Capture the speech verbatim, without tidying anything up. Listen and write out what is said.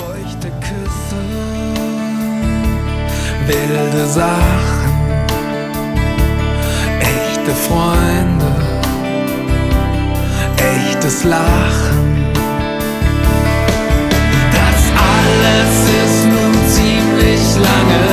Feuchte Küsse, wilde Sachen, echte Freunde, echtes Lachen. Das alles ist nun ziemlich lange